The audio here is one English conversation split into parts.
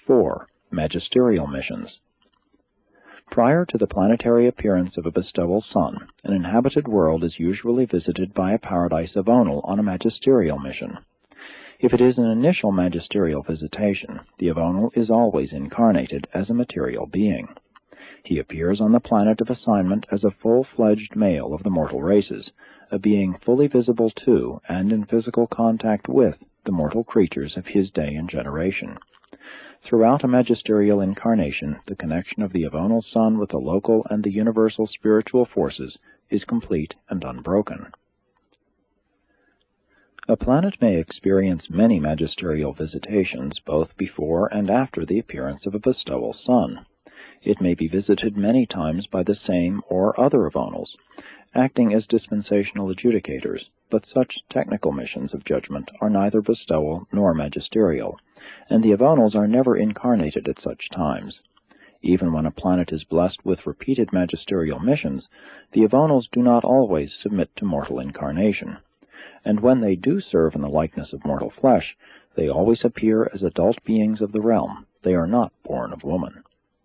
4. Magisterial missions. Prior to the planetary appearance of a bestowal sun, an inhabited world is usually visited by a paradise Avonal on a magisterial mission. If it is an initial magisterial visitation, the Avonal is always incarnated as a material being. He appears on the planet of assignment as a full-fledged male of the mortal races, a being fully visible to and in physical contact with the mortal creatures of his day and generation. Throughout a magisterial incarnation, the connection of the Avonal sun with the local and the universal spiritual forces is complete and unbroken. A planet may experience many magisterial visitations both before and after the appearance of a bestowal sun. It may be visited many times by the same or other Avonals, acting as dispensational adjudicators, but such technical missions of judgment are neither bestowal nor magisterial, and the Avonals are never incarnated at such times. Even when a planet is blessed with repeated magisterial missions, the Avonals do not always submit to mortal incarnation, and when they do serve in the likeness of mortal flesh, they always appear as adult beings of the realm. They are not born of woman.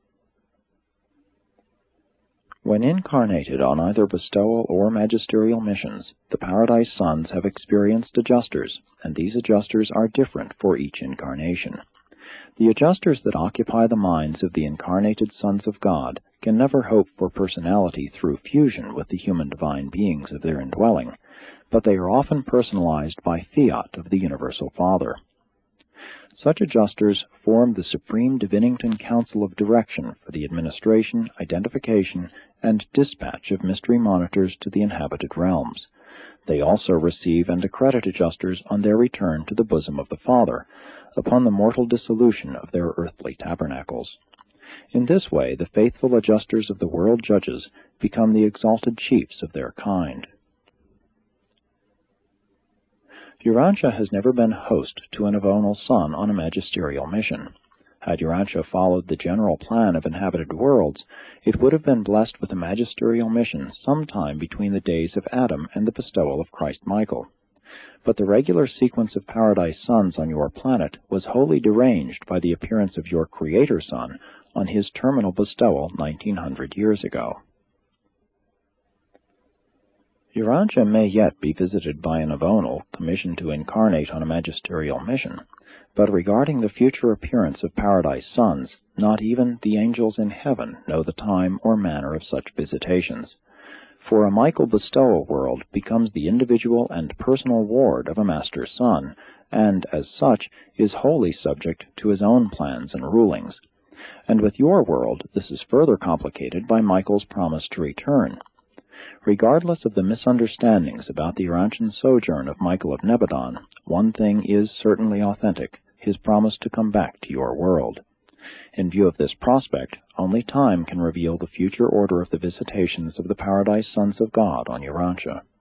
When incarnated on either bestowal or magisterial missions, the paradise sons have experienced adjusters, and these adjusters are different for each incarnation. The adjusters that occupy the minds of the incarnated sons of God can never hope for personality through fusion with the human divine beings of their indwelling, but they are often personalized by fiat of the Universal Father. Such adjusters form the Supreme Divinington Council of Direction for the administration, identification, and dispatch of mystery monitors to the inhabited realms. They also receive and accredit adjusters on their return to the bosom of the Father, upon the mortal dissolution of their earthly tabernacles. In this way, the faithful adjusters of the world judges become the exalted chiefs of their kind. Urantia has never been host to an Avonal sun on a magisterial mission. Had Urantia followed the general plan of inhabited worlds, it would have been blessed with a magisterial mission sometime between the days of Adam and the bestowal of Christ Michael. But the regular sequence of paradise suns on your planet was wholly deranged by the appearance of your Creator Sun on his terminal bestowal 1900 years ago. Urantia may yet be visited by an Avonal commissioned to incarnate on a magisterial mission, but regarding the future appearance of paradise suns, not even the angels in heaven know the time or manner of such visitations. For a Michael bestowal world becomes the individual and personal ward of a master sun, and, as such, is wholly subject to his own plans and rulings. And with your world, this is further complicated by Michael's promise to return. Regardless of the misunderstandings about the Urantian sojourn of Michael of Nebadon, one thing is certainly authentic: his promise to come back to your world. In view of this prospect, only time can reveal the future order of the visitations of the paradise sons of God on Urantia.